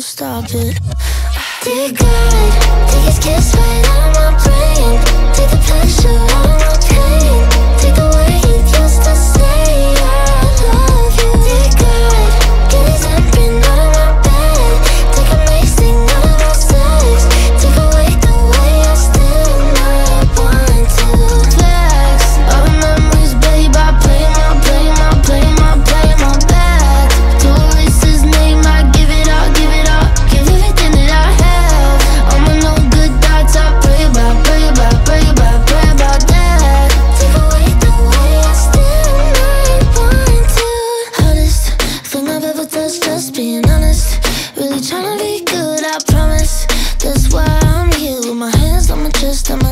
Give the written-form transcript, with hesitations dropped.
stop it. Dear God, take his kiss right out of my brain. Take the pressure out of my pain. Take the way he used to say I love you. Dear God, get his imprint out of my bed. Take amazing out of our sex. Take away the way I still not want to flex. All the memories, babe, I play my back. To erase his name, I give it all, give everything that I have. All my no good thoughts, I pray about that. Take away the way I still might want to. Hardest thing I've ever touched, just being honest. Really tryna be good, I promise. That's why I'm here with my hands on my chest and